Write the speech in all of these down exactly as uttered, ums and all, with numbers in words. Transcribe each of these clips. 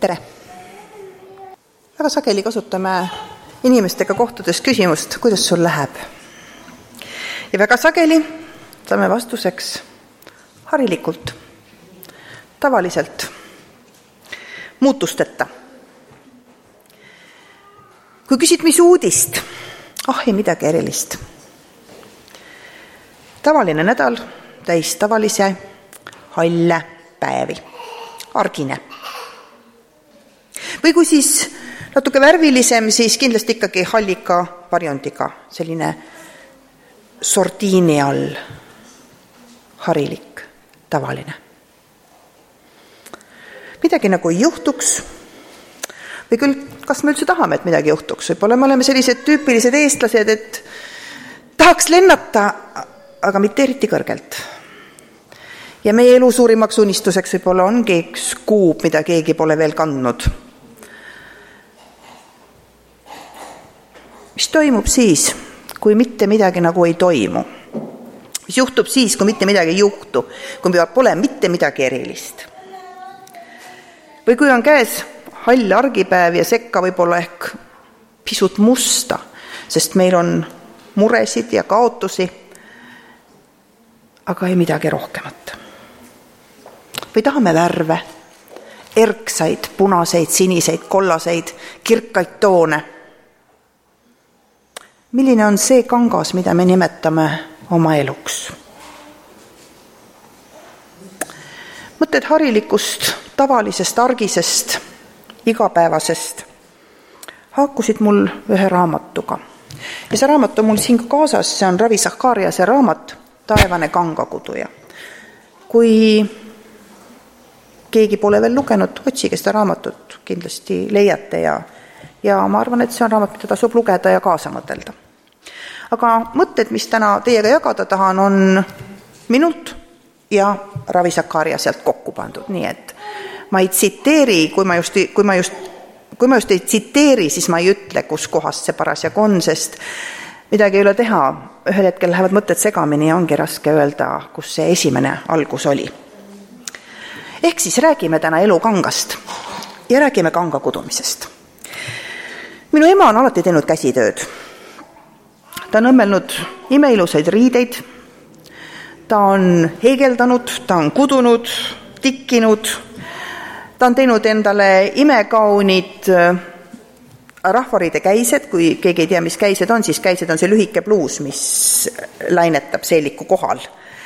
tere! Väga sageli kasutame inimestega kohtudes küsimust, kuidas sul läheb. Ja väga sageli saame vastuseks harilikult, tavaliselt, muutusteta. Kui küsid, mis uudist, ah ei midagi erilist. Tavaline nädal, täis tavalise halle päevi, argine. Või kui siis natuke värvilisem, siis kindlasti ikkagi hallika varjondiga, selline sordiini all, harilik, tavaline. Midagi nagu ei juhtuks, või küll, kas me üldse tahame, et midagi juhtuks, võib-olla me oleme sellised tüüpilised eestlased, et tahaks lennata, aga mitte eriti kõrgelt. Ja meie elu suurimaks unistuseks võib-olla ongi üks kuub, mida keegi pole veel kandnud. Mis toimub siis, kui mitte midagi nagu ei toimu? Mis juhtub siis, kui mitte midagi ei juhtu, kui pole mitte midagi erilist? Või kui on käes hall argipäev ja sekka võib-olla ehk pisut musta, sest meil on muresid ja kaotusi, aga ei midagi rohkemat. Või tahame värve, erksaid, punaseid, siniseid, kollaseid, kirkaid toone. Milline on see kangas, mida me nimetame oma eluks? Mõtted harilikust, tavalisest, argisest, igapäevasest haakusid mul ühe raamatuga. Ja see raamat on mul siin kaasas, see on Ravi Zachariase raamat Taevane kangakuduja. Kui keegi pole veel lugenud, otsige seda raamatut, kindlasti leiate ja, ja ma arvan, et see on raamat, mida tasub lugeda ja kaasa mõtelda. Aga mõtted, mis täna teiega jagada tahan, on minult ja Ravi Zachariaselt kokku pandud, nii et ma ei tsiteeri, kui ma just, kui ma just, kui ma just ei tsiteeri, siis ma ei ütle, kus kohast see parasjagu on, sest midagi ei ole teha. Ühel hetkel lähevad mõtted segamini ja ongi raske öelda, kus see esimene algus oli. Ehk siis räägime täna elu kangast ja räägime kanga kudumisest. Minu ema on alati teinud käsitööd. Ta on õmmelnud imeilusaid riideid, ta on heegeldanud, ta on kudunud, tikkinud, ta on teinud endale imekaunid rahvariide käised, kui keegi ei tea, mis käised on, siis käised on see lühike pluus, mis lainetab seeliku kohal,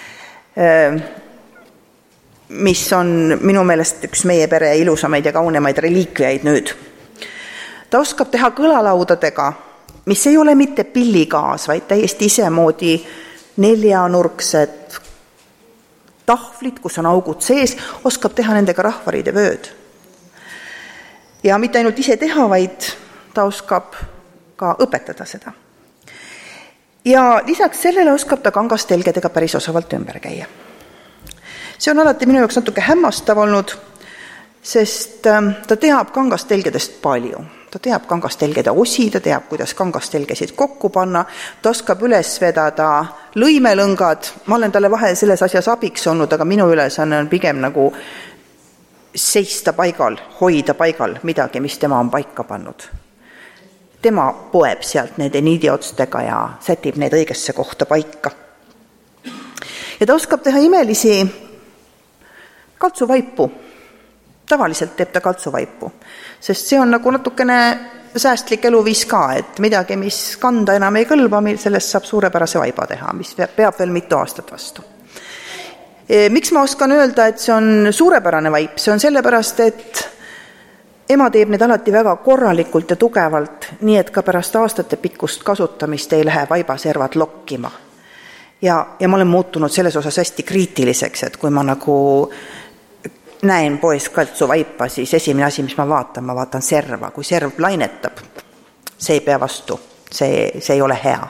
mis on minu meelest üks meie pere ilusamaid ja kaunemaid reliikviaid nüüd. Ta oskab teha kõlalaudadega, mis ei ole mitte pilligaas, vaid täiesti isemoodi neljanurksed tahvlid, kus on augud sees, oskab teha nendega rahvariide vööd. Ja mitte ainult ise teha, vaid ta oskab ka õpetada seda. Ja lisaks sellele oskab ta kangastelgedega päris osavalt ümber käia. See on alati minu jaoks natuke hämmastav olnud, sest ta teab kangastelgedest palju. Ta teab kangastelgede osi, ta teab, kuidas kangastelgesid kokku panna, ta oskab üles vedada lõimelõngad. Ma olen talle vahel selles asjas abiks olnud, aga minu ülesanne on pigem nagu seista paigal, hoida paigal midagi, mis tema on paika pannud. Tema poeb sealt nende niidiotstega ja sätib need õigesse kohta paika. Ja ta oskab teha imelisi kaltsuvaipu. Tavaliselt teeb ta kaltsuvaipu, sest see on nagu natukene säästlik eluviis ka, et midagi, mis kanda enam ei kõlba, sellest saab suurepärase vaiba teha, mis peab veel mitu aastat vastu. Miks ma oskan öelda, et see on suurepärane vaip? See on sellepärast, et ema teeb need alati väga korralikult ja tugevalt, nii et ka pärast aastate pikkust kasutamist ei lähe vaibaservad lokkima. Ja, ja ma olen muutunud selles osas hästi kriitiliseks, et kui ma nagu näen poes kaltsu vaipa, siis esimene asi, mis ma vaatan, ma vaatan serva. Kui serv lainetab, see ei pea vastu, see, see ei ole hea.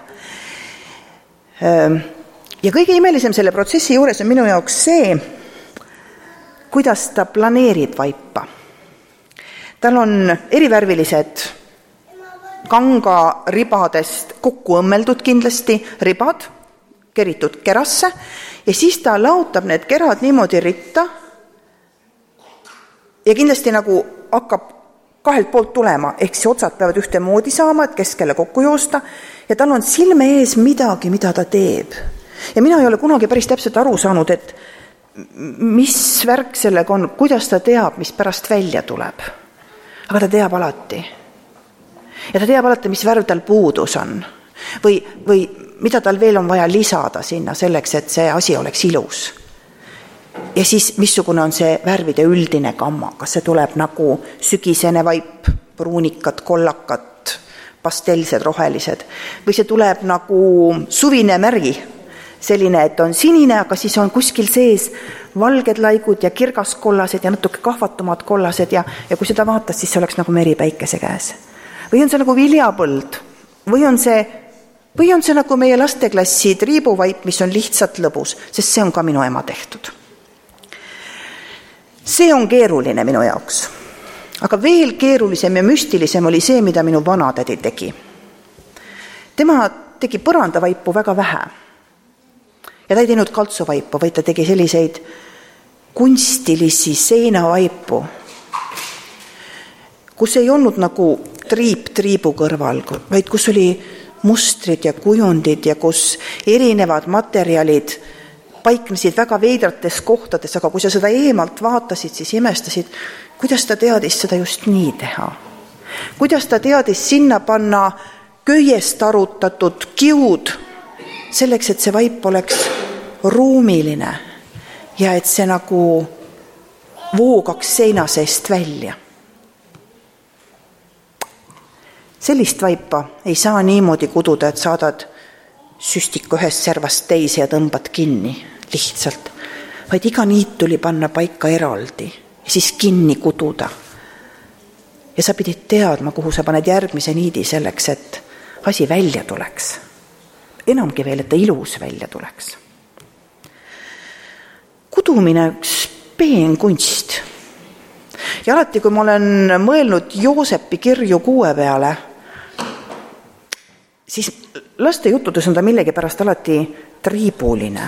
Ja kõige imelisem selle protsessi juures on minu jaoks see, kuidas ta planeerib vaipa. Tal on erivärvilised kanga ribadest kokku õmmeldud kindlasti ribad, keritud kerasse, ja siis ta laotab need kerad niimoodi ritta, ja kindlasti nagu hakkab kahelt poolt tulema, ehk see otsad peavad ühte moodi saama, et keskele kokku joosta, ja tal on silme ees midagi, mida ta teeb. Ja mina ei ole kunagi päris täpselt aru saanud, et mis värk sellega on, kuidas ta teab, mis pärast välja tuleb. Aga ta teab alati. Ja ta teab alati, mis värv tal puudus on. Või, või mida tal veel on vaja lisada sinna selleks, et see asi oleks ilus. Ja siis missugune on see värvide üldine gamma, kas see tuleb nagu sügisene vaip, pruunikad, kollakad, pastelsed, rohelised, või see tuleb nagu suvine märi, selline, et on sinine, aga siis on kuskil sees valged laigud ja kirgaskollased ja natuke kahvatumad kollased ja, ja kui seda vaatad, siis see oleks nagu meri päikese käes. Või on see nagu viljapõld, või on see, või on see nagu meie lasteklassi triibuvaip, mis on lihtsalt lõbus, sest see on ka minu ema tehtud. See on keeruline minu jaoks. Aga veel keerulisem ja müstilisem oli see, mida minu vanatädi tegi. Tema tegi põrandavaipu väga vähe. Ja ta ei teinud kaltsuvaipu, vaid ta tegi selliseid kunstilisi seinavaipu, kus ei olnud nagu triip triibu kõrval, vaid kus oli mustrid ja kujundid ja kus erinevad materjalid paiknesid väga veidrates kohtades, aga kui sa seda eemalt vaatasid, siis imestasid, kuidas ta teadis seda just nii teha. Kuidas ta teadis sinna panna köiest arutatud kiud, selleks, et see vaip oleks ruumiline ja et see nagu voogaks seina seest välja. Sellist vaipa ei saa niimoodi kududa, et saadad süstiku ühest servast teise ja tõmbad kinni lihtsalt, vaid iga niit tuli panna paika eraldi ja siis kinni kududa. Ja sa pidid teadma, kuhu sa paned järgmise niidi selleks, et asi välja tuleks. Enamgi veel, et ta ilus välja tuleks. Kudumine üks peen kunst. Ja alati, kui ma olen mõelnud Joosepi kirju kuue peale, siis laste juttudes on ta millegi pärast alati triibuline.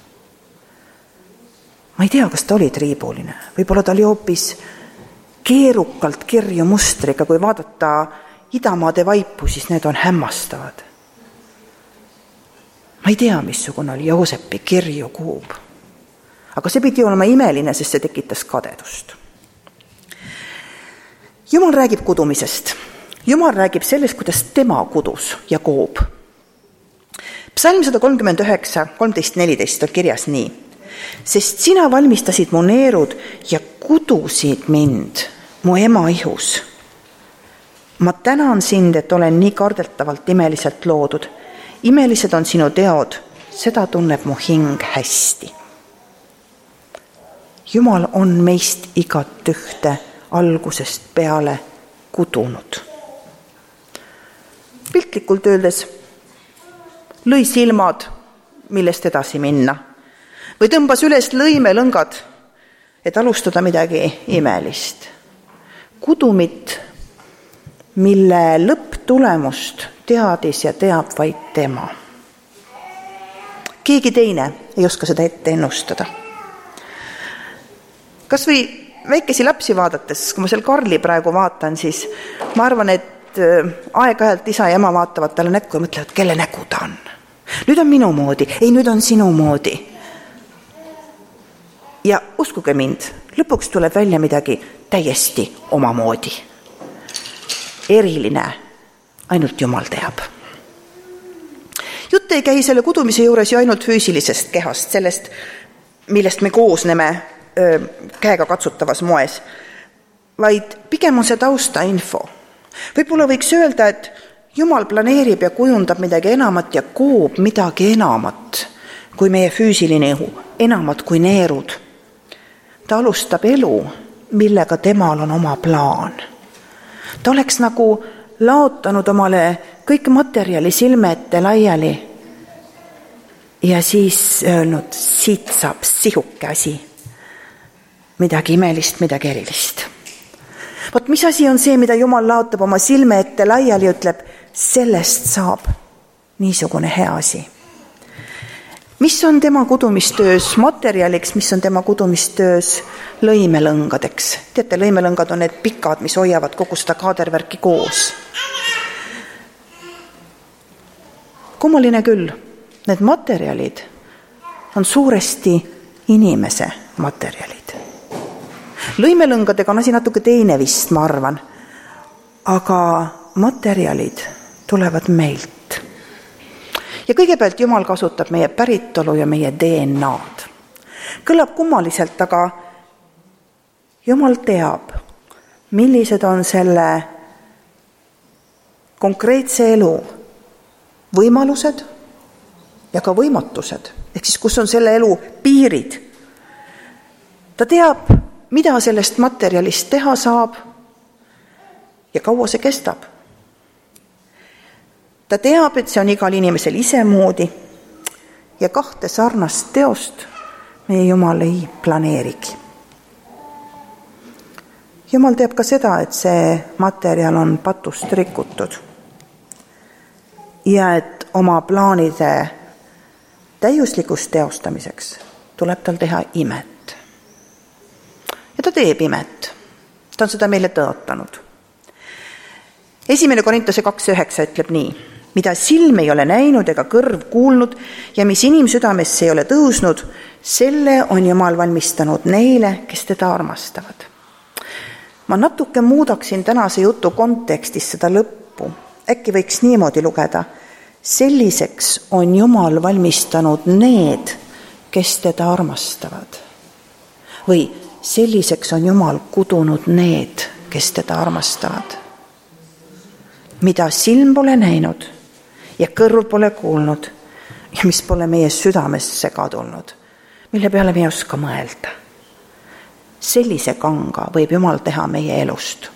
Ma ei tea, kas ta oli triibuline. Võib-olla ta oli hoopis keerukalt kirju mustriga, kui vaadata idamaade vaipu, siis need on hämmastavad. Ma ei tea, missugune oli Joosepi kirju kuub. Aga see pidi olema imeline, sest see tekitas kadedust. Jumal räägib kudumisest. Jumal räägib sellest, kuidas tema kudus ja koob. Psalm sada kolmkümmend üheksa, kolmteist neliteist on kirjas nii. Sest sina valmistasid mu neerud ja kudusid mind mu ema ihus. Ma tänan sind, et olen nii kardeltavalt imeliselt loodud. Imelised on sinu teod, seda tunneb mu hing hästi. Jumal on meist igat ühte algusest peale kudunud. Piltlikult öeldes lõi silmad, millest edasi minna, või tõmbas üles lõimelõngad, et alustada midagi imelist. Kudumit, mille lõpptulemust teadis ja teab vaid tema. Keegi teine ei oska seda ette ennustada. Kas või väikesi lapsi vaadates, kui ma seal Karli praegu vaatan, siis ma arvan, et aeg-ajalt isa ja ema vaatavad talle näkku ja mõtlevad, kelle nägu ta on. Nüüd on minu moodi, ei nüüd on sinu moodi. Ja uskuge mind, lõpuks tuleb välja midagi täiesti oma moodi. Eriline, ainult Jumal teab. Jutt ei käi selle kudumise juures ju ainult füüsilisest kehast, sellest, millest me koosneme öö, käega katsutavas moes, vaid pigem on see tausta info. Võib-olla võiks öelda, et Jumal planeerib ja kujundab midagi enamat ja koob midagi enamat kui meie füüsiline ihu, enamat kui neerud. Ta alustab elu, millega temal on oma plaan. Ta oleks nagu laotanud omale kõik materjali silme ette laiali ja siis öelnud, siit saab sihuke asi. Midagi imelist, midagi erilist. Vot mis asi on see, mida Jumal laotab oma silme ette laiali ja ütleb, sellest saab niisugune hea asi. mis on tema kudumistöös materjaliks, mis on tema kudumistöös lõimelõngadeks. Teate, lõimelõngad on need pikad, mis hoiavad kogu seda kaadervärki koos. Kummaline küll, need materjalid on suuresti inimese materjalid. Lõimelõngadega on asi natuke teine vist, ma arvan, aga materjalid tulevad meilt. Ja kõigepealt Jumal kasutab meie päritolu ja meie D N A-d. Kõlab kummaliselt, aga Jumal teab, millised on selle konkreetse elu võimalused ja ka võimatused, ehk siis kus on selle elu piirid. Ta teab, mida sellest materjalist teha saab ja kaua see kestab. Ta teab, et see on igal inimesel isemoodi ja kahte sarnast teost meie Jumal ei planeerigi. Jumal teab ka seda, et see materjal on patust rikutud ja et oma plaanide täiuslikust teostamiseks tuleb tal teha imet. Ja ta teeb imet. Ta on seda meile tõotanud. Esimene Korintuse kaks üheksa ütleb nii: mida silm ei ole näinud ega kõrv kuulnud ja mis inimsüdamesse ei ole tõusnud, selle on Jumal valmistanud neile, kes teda armastavad. Ma natuke muudaksin tänase jutu kontekstis seda lõppu. Äkki võiks niimoodi lugeda: selliseks on Jumal valmistanud need, kes teda armastavad. Või selliseks on Jumal kudunud need, kes teda armastavad. Mida silm pole näinud ja kõrv pole kuulnud ja mis pole meie südamesse kadulnud, mille peale me ei oska mõelda. Sellise kanga võib Jumal teha meie elust.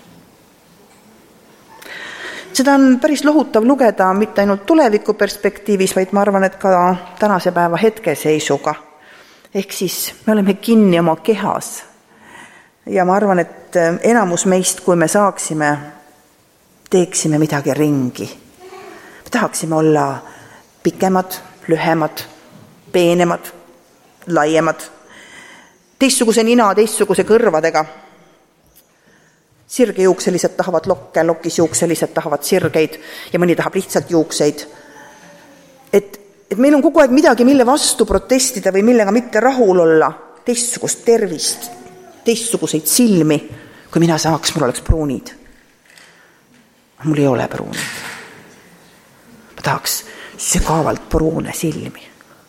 Seda on päris lohutav lugeda mitte ainult tuleviku perspektiivis, vaid ma arvan, et ka tänase päeva hetkeseisuga. Ehk siis me oleme kinni oma kehas. Ja ma arvan, et enamus meist, kui me saaksime, teeksime midagi ringi. Me tahaksime olla pikemad, lühemad, peenemad, laiemad, teistsuguse nina, teistsuguse kõrvadega. Sirgejuukselised tahavad lokke, lokisjuukselised tahavad sirgeid ja mõni tahab lihtsalt juukseid. Et, et meil on kogu aeg midagi, mille vastu protestida või millega mitte rahul olla, teistsugust tervist, teistsuguseid silmi, kui mina saaks, mul oleks pruunid. Mul ei ole pruunid. Ma tahaks sügavalt pruune silmi.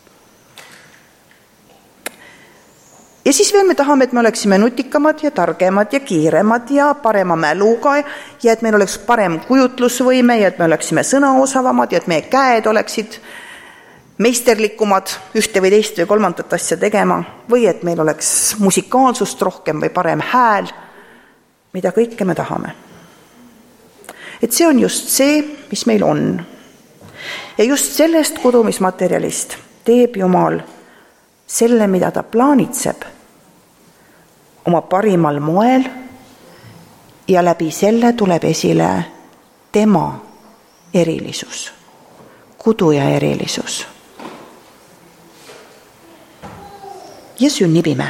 Ja siis veel me tahame, et me oleksime nutikamad ja targemad ja kiiremad ja parema mäluga ja et meil oleks parem kujutlusvõime ja et me oleksime sõnaosavamad ja et meie käed oleksid meisterlikumad ühte või teist või kolmandat asja tegema või et meil oleks musikaalsust rohkem või parem hääl, mida kõike me tahame. Et see on just see, mis meil on. Ja just sellest kudumismaterjalist teeb Jumal selle, mida ta plaanitseb oma parimal moel ja läbi selle tuleb esile tema erilisus, kuduja erilisus. Ja sünnib ime.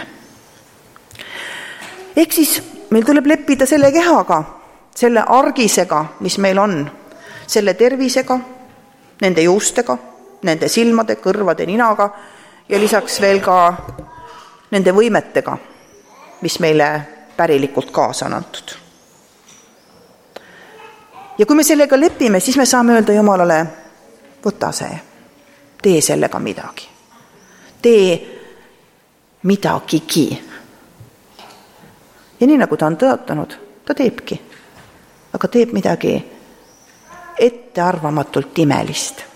Ehk siis meil tuleb leppida selle kehaga, selle argisega, mis meil on, selle tervisega, nende juustega, nende silmade, kõrvade, ninaga ja lisaks veel ka nende võimetega, mis meile pärilikult kaasa on antud. Ja kui me sellega lepime, siis me saame öelda Jumalale, võta see, tee sellega midagi. Tee midagigi. Ja nii nagu ta on tõotanud, ta teebki. Aga teeb midagi ettearvamatult imelist.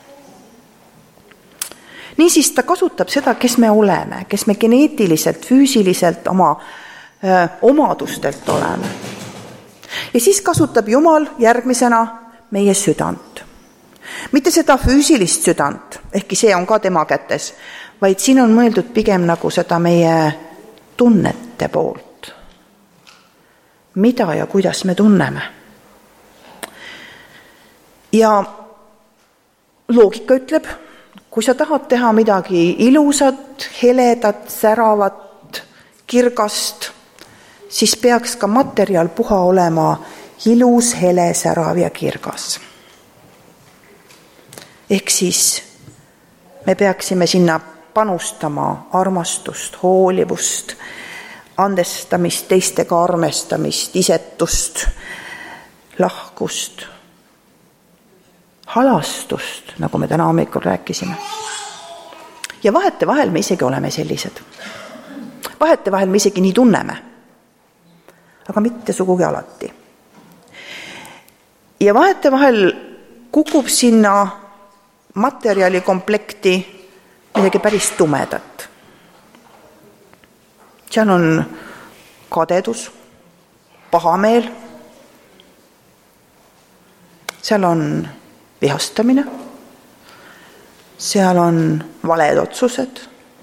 Niisiis ta kasutab seda, kes me oleme, kes me geneetiliselt, füüsiliselt oma öö, omadustelt oleme. Ja siis kasutab Jumal järgmisena meie südant. Mitte seda füüsilist südant, ehkki see on ka tema kätes, vaid siin on mõeldud pigem nagu seda meie tunnete poolt. Mida ja kuidas me tunneme. Ja loogika ütleb, kui sa tahad teha midagi ilusat, heledat, säravat, kirgast, siis peaks ka materjal puha olema ilus, hele, särav ja kirgas. Ehk siis me peaksime sinna panustama armastust, hoolivust, andestamist, teistega armestamist, isetust, lahkust, halastust, nagu me täna hommikul rääkisime. Ja vahetevahel me isegi oleme sellised. Vahetevahel me isegi nii tunneme, aga mitte sugugi alati. Ja vahetevahel kukub sinna materjalikomplekti midagi päris tumedat. Seal on kadedus, pahameel, seal on vihastamine, seal on valed otsused,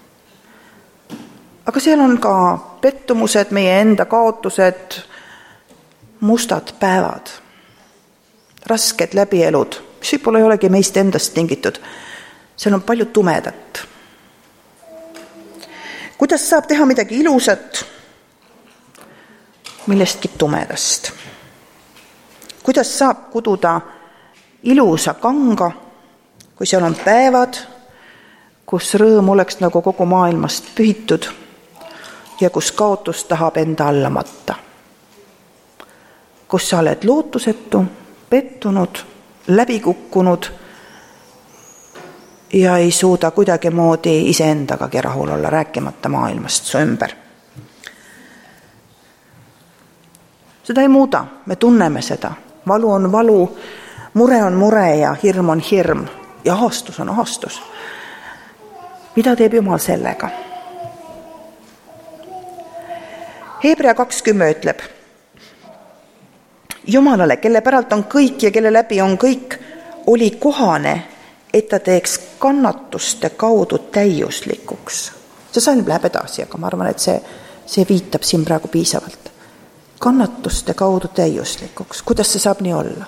aga seal on ka pettumused, meie enda kaotused, mustad päevad, rasked läbielud, mis võib-olla ei olegi meist endast tingitud. Seal on palju tumedat. Kuidas saab teha midagi ilusat millestki tumedast? Kuidas saab kududa ilusa kanga, kui seal on päevad, kus rõõm oleks nagu kogu maailmast pühitud ja kus kaotus tahab enda alla matta? Kus sa oled lootusetu, pettunud, läbikukkunud ja ei suuda kuidagi moodi iseendagagi rahul olla, rääkimata maailmast su ümber. Seda ei muuda, me tunneme seda. Valu on valu, mure on mure ja hirm on hirm ja ahastus on ahastus. Mida teeb Jumal sellega? Hebrea kakskümmend ütleb, Jumalale, kelle päralt on kõik ja kelle läbi on kõik, oli kohane, et ta teeks kannatuste kaudu täiuslikuks. See salm läheb edasi, aga ma arvan, et see, see viitab siin praegu piisavalt. Kannatuste kaudu täiuslikuks. Kuidas see saab nii olla?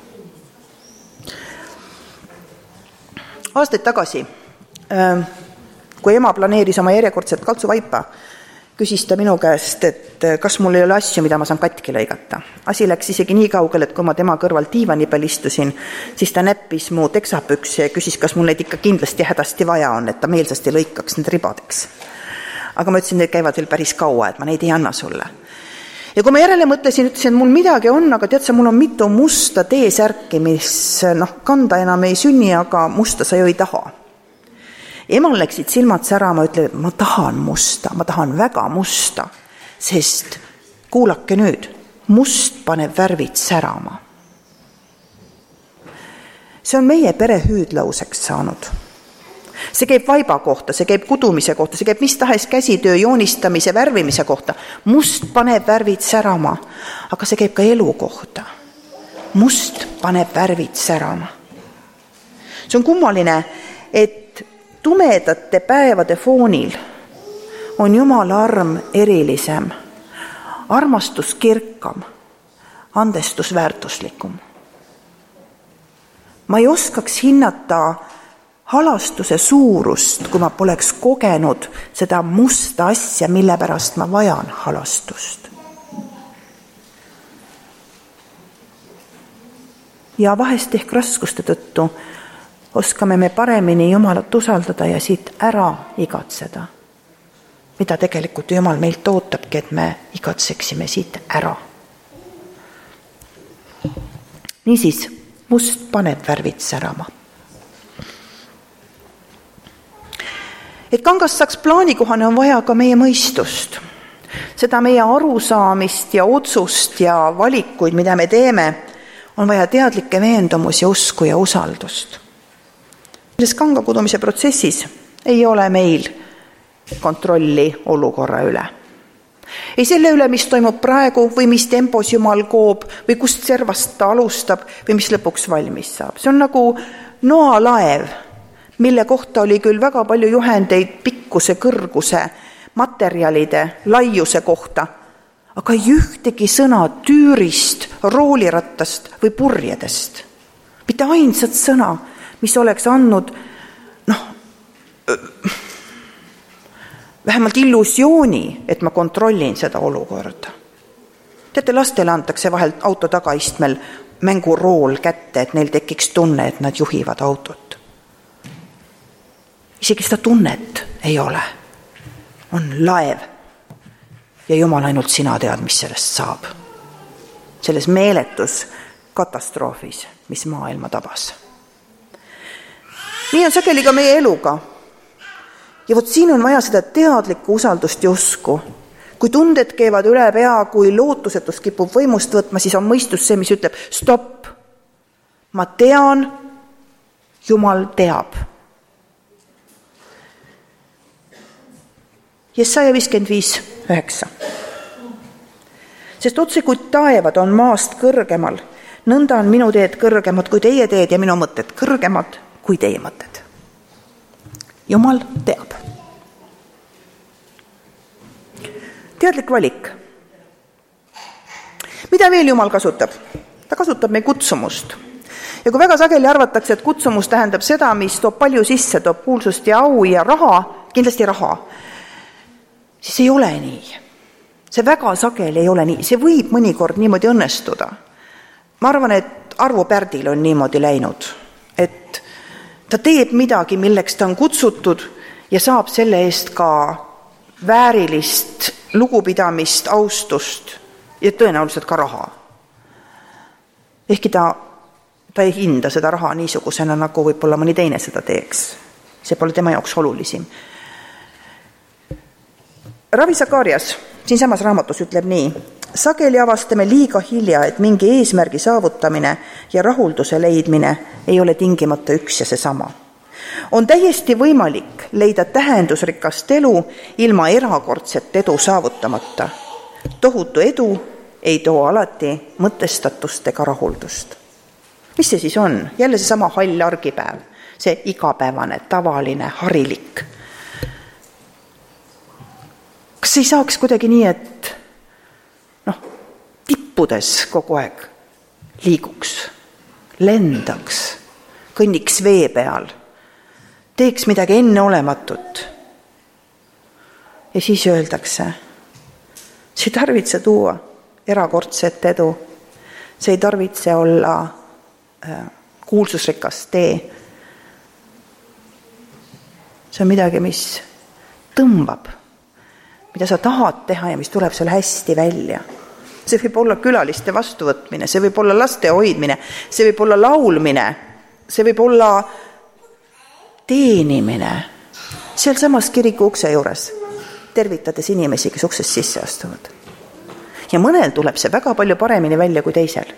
Aastaid tagasi, kui ema planeeris oma järjekordset kaltsuvaipa, küsis ta minu käest, et kas mul ei ole asju, mida ma saan katki lõigata. Asi läks isegi nii kaugel, et kui ma tema kõrval diivani peal istusin, siis ta näppis mu teksapükse ja küsis, kas mul neid ikka kindlasti hädasti vaja on, et ta meelsasti lõikaks need ribadeks. Aga ma ütlesin, et käivad veel päris kaua, et ma neid ei anna sulle. Ja kui ma järele mõtlesin, ütlesin, et mul midagi on, aga tead sa, mul on mitu musta teesärki, mis noh, kanda enam ei sünni, aga musta sa ju ei taha. Emal läksid silmad särama, ütleb, ma tahan musta, ma tahan väga musta, sest kuulake nüüd, must paneb värvid särama. See on meie pere hüüdlauseks saanud. See käib vaiba kohta, see käib kudumise kohta, see käib mis tahes käsitöö joonistamise, värvimise kohta. Must paneb värvid särama, aga see käib ka elu kohta. Must paneb värvid särama. See on kummaline, et tumedate päevade foonil on Jumala arm erilisem, armastus kirkam, andestus väärtuslikum. Ma ei oskaks hinnata halastuse suurust, kui ma poleks kogenud seda musta asja, mille pärast ma vajan halastust. Ja vahest ehk raskuste tõttu oskame me paremini Jumalat usaldada ja siit ära igatseda, mida tegelikult Jumal meilt ootabki, et me igatseksime siit ära. Niisiis, must paneb värvid särama. Et kangast saaks plaanikohane, on vaja ka meie mõistust. Seda meie arusaamist ja otsust ja valikuid, mida me teeme, on vaja teadlikke veendumusi, usku ja usaldust. Selles kangakudumise protsessis ei ole meil kontrolli olukorra üle. Ei selle üle, mis toimub praegu või mis tempos Jumal koob või kust servast ta alustab või mis lõpuks valmis saab. See on nagu noalaev, mille kohta oli küll väga palju juhendeid pikkuse, kõrguse, materjalide, laiuse kohta, aga ei ühtegi sõna tüürist, roolirattast või purjedest. Mitte ainsat sõna, mis oleks andnud noh, vähemalt illusiooni, et ma kontrollin seda olukorda. Teate, lastele antakse vahel auto tagaistmel mängurool kätte, et neil tekiks tunne, et nad juhivad autot. Isegi seda tunnet ei ole. On laev. Ja Jumal, ainult sina tead, mis sellest saab. Selles meeletus katastroofis, mis maailma tabas. Nii on sageli ka meie eluga. Ja vot siin on vaja seda teadlikku usaldust ja usku. Kui tunded keevad üle pea, kui lootusetus kipub võimust võtma, siis on mõistus see, mis ütleb, stopp, ma tean, Jumal teab. Jesaja viiskümmend viis üheksa. Sest otse kui taevad on maast kõrgemal, nõnda on minu teed kõrgemad kui teie teed ja minu mõtted kõrgemad kui teie mõtted. Jumal teab. Teadlik valik. Mida veel Jumal kasutab? Ta kasutab meie kutsumust. Ja kui väga sageli arvatakse, et kutsumus tähendab seda, mis toob palju sisse, toob kuulsust ja au ja raha, kindlasti raha, siis ei ole nii. See väga sageli ei ole nii. See võib mõnikord niimoodi õnnestuda. Ma arvan, et Arvo Pärdil on niimoodi läinud, et ta teeb midagi, milleks ta on kutsutud ja saab selle eest ka väärilist lugupidamist, austust ja tõenäoliselt ka raha. Ehkki ta, ta ei hinda seda raha niisugusena, nagu võib-olla mõni teine seda teeks. See pole tema jaoks olulisim. Ravi Sakarias siin samas raamatus ütleb nii, sageli avastame liiga hilja, et mingi eesmärgi saavutamine ja rahulduse leidmine ei ole tingimata üks ja see sama. On täiesti võimalik leida tähendusrikast elu ilma erakordset edu saavutamata. Tohutu edu ei too alati mõtestatust ega rahuldust. Mis see siis on? Jälle see sama hall argipäev, see igapäevane, tavaline, harilik. Kas ei saaks kuidagi nii, et noh, tippudes kogu aeg liiguks, lendaks, kõnniks vee peal, teeks midagi enneolematut. Ja siis öeldakse, see ei tarvitse tuua erakordset edu, see ei tarvitse olla äh, kuulsusrikas tee. See on midagi, mis tõmbab, mida sa tahad teha ja mis tuleb seal hästi välja. See võib olla külaliste vastuvõtmine, see võib olla laste hoidmine, see võib olla laulmine, see võib olla teenimine. Seal samas kiriku ukse juures, tervitades inimesi, kes uksest sisse astuvad. Ja mõnel tuleb see väga palju paremini välja kui teisel.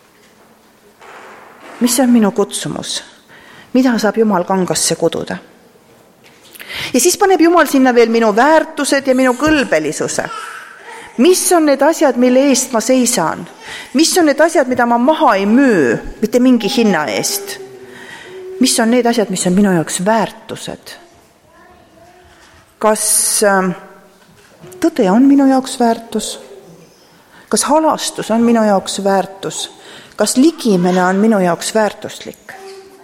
Mis on minu kutsumus? Mida saab Jumal kangasse kududa? Ja siis paneb Jumal sinna veel minu väärtused ja minu kõlbelisuse. Mis on need asjad, mille eest ma seisan? Mis on need asjad, mida ma maha ei müü, mitte mingi hinna eest? Mis on need asjad, mis on minu jaoks väärtused? Kas tõde on minu jaoks väärtus? Kas halastus on minu jaoks väärtus? Kas ligimene on minu jaoks väärtuslik?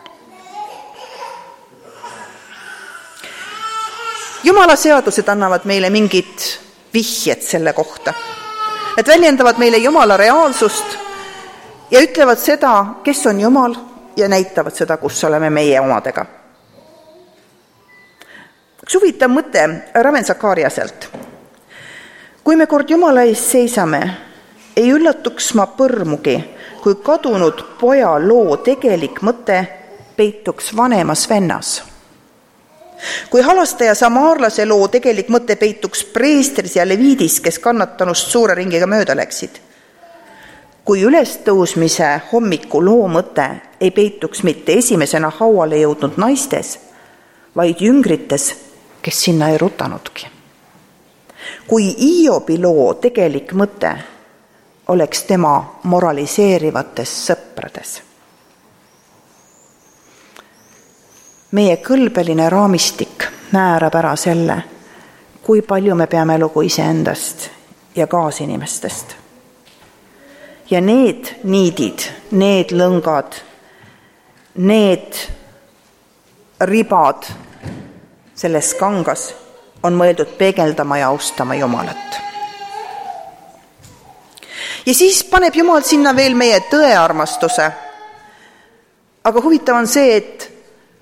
Jumala seadused annavad meile mingid vihjed selle kohta. Need väljendavad meile Jumala reaalsust ja ütlevad seda, kes on Jumal, ja näitavad seda, kus oleme meie omadega. Üks huvitav mõte Raven Sakariaselt. Kui me kord Jumala ees seisame, ei üllatuks ma põrmugi, kui kadunud poja loo tegelik mõte peituks vanemas vennas. Kui halastaja samaarlase loo tegelik mõte peituks preestris ja leviidis, kes kannatanust suure ringiga mööda läksid. Kui ülestõusmise hommiku loo mõte ei peituks mitte esimesena hauale jõudnud naistes, vaid jüngrites, kes sinna ei rutanudki. Kui Iobi loo tegelik mõte oleks tema moraliseerivates sõprades. Meie kõlbeline raamistik määrab ära selle, kui palju me peame lugu iseendast ja kaasinimestest. Ja need niidid, need lõngad, need ribad selles kangas on mõeldud peegeldama ja austama Jumalat. Ja siis paneb Jumal sinna veel meie tõearmastuse. Aga huvitav on see, et,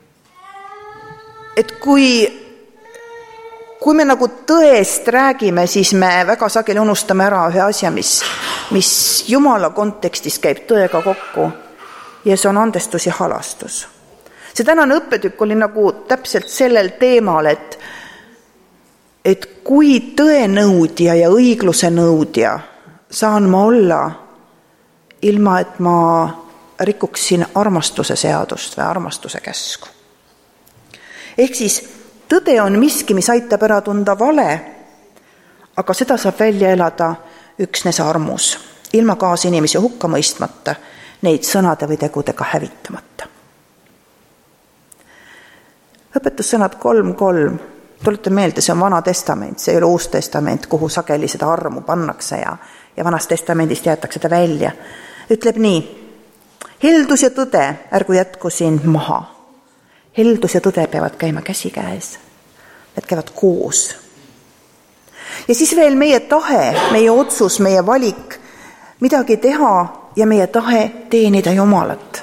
et kui, kui me nagu tõest räägime, siis me väga sageli unustame ära ühe asja, mis, mis Jumala kontekstis käib tõega kokku. Ja see on andestus ja halastus. See tänane õppetükk oli nagu täpselt sellel teemal, et, et kui tõenõudja ja õigluse nõudja saan ma olla ilma, et ma rikuksin armastuse seadust või armastuse käsku. Ehk siis tõde on miski, mis aitab ära tunda vale, aga seda saab välja elada üksnes armus, ilma kaasinimesi hukka mõistmata, neid sõnade või tegudega hävitamata. Õpetussõnad kolm kolm. Tulete meelde, see on Vana Testament, see ei ole Uus Testament, kuhu sageli seda armu pannakse ja, ja Vanast Testamendist jäetakse seda välja. Ütleb nii, heldus ja tõde ärgu jätku siin maha. Heldus ja tõde peavad käima käsikäes. Need käivad koos. Ja siis veel meie tahe, meie otsus, meie valik, midagi teha ja meie tahe teenida Jumalat.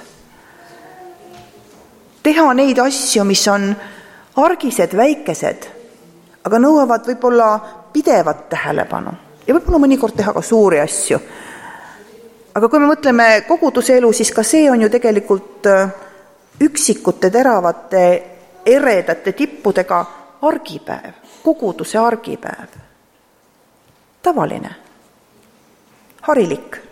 Teha neid asju, mis on argised, väikesed, aga nõuavad võib-olla pidevat tähelepanu. Ja võib-olla mõnikord teha ka suuri asju. Aga kui me mõtleme koguduse elu, siis ka see on ju tegelikult üksikute teravate eredate tippudega argipäev, koguduse argipäev. Tavaline, harilik.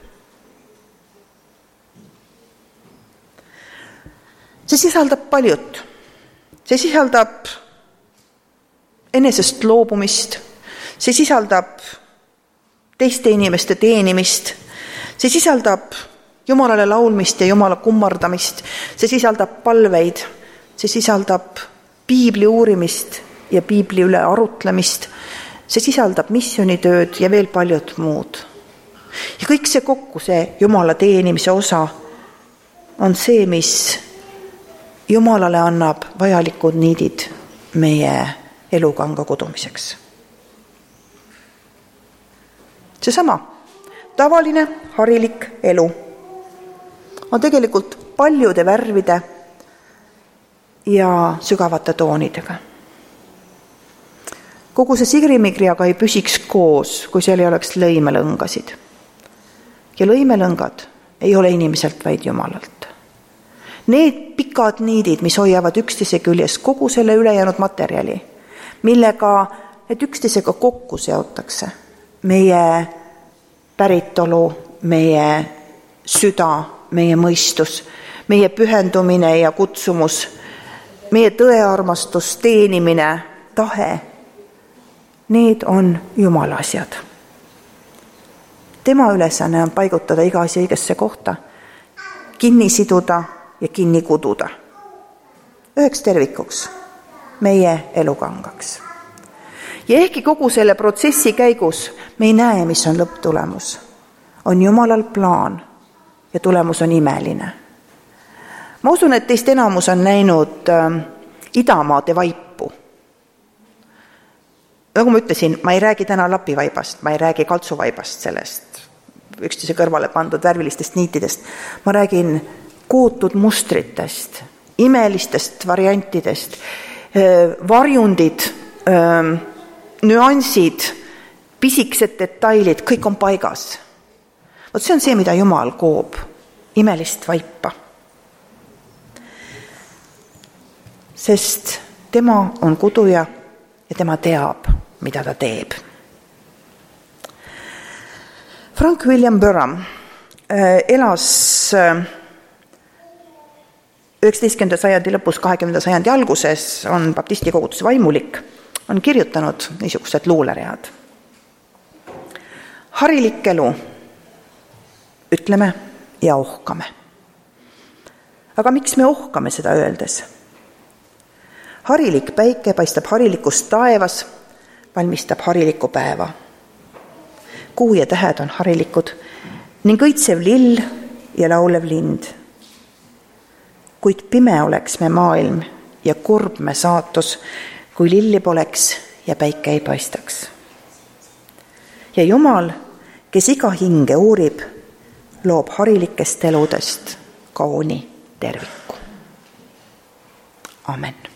See sisaldab paljut. See sisaldab enesest loobumist, see sisaldab teiste inimeste teenimist, see sisaldab Jumalale laulmist ja Jumala kummardamist, see sisaldab palveid, see sisaldab piibli uurimist ja piibli üle arutlemist, see sisaldab missionitööd ja veel paljud muud. Ja kõik see kokku, see Jumala teenimise osa on see, mis Jumalale annab vajalikud niidid meie elukanga kudumiseks. Seesama tavaline harilik elu on tegelikult paljude värvide ja sügavate toonidega. Kogu see sigrimigri aga ei püsiks koos, kui seal ei oleks lõimelõngasid. Ja lõimelõngad ei ole inimeselt, vaid Jumalalt. Need pikad niidid, mis hoiavad üksteise küljes kogu selle ülejäänud materjali, millega need üksteisega kokku seotakse. Meie päritolu, meie süda, meie mõistus, meie pühendumine ja kutsumus, meie tõearmastus, teenimine, tahe, need on Jumala asjad. Tema ülesanne on paigutada iga asi õigesse kohta, kinni siduda ja kinni kududa. Üheks tervikuks, meie elukangaks. Ja ehkki kogu selle protsessi käigus me ei näe, mis on lõpptulemus, on Jumalal plaan ja tulemus on imeline. Ma usun, et teist enamus on näinud äh, Idamaade vaipu. Nagu ma ütlesin, ma ei räägi täna lapivaibast, ma ei räägi kaltsuvaibast sellest, üksteise kõrvale pandud värvilistest niitidest. Ma räägin kootud mustritest, imelistest variantidest, varjundid, nüansid, pisikesed detailid, kõik on paigas. Vot see on see, mida Jumal koob, imelist vaipa. Sest tema on kuduja ja tema teab, mida ta teeb. Frank William Burham elas üheksateistkümnenda sajandi lõpus, kahekümnenda sajandi alguses, on baptisti koguduse vaimulik, on kirjutanud niisugused luuleread. Harilik elu, ütleme ja ohkame. Aga miks me ohkame seda öeldes? Harilik päike paistab harilikust taevas, valmistab hariliku päeva. Kuu ja tähed on harilikud ning õitsev lill ja laulev lind. Kuid pime oleks me maailm ja kurb me saatus, kui lilli poleks ja päike ei paistaks. Ja Jumal, kes iga hinge uurib, loob harilikest eludest kauni terviku. Amen.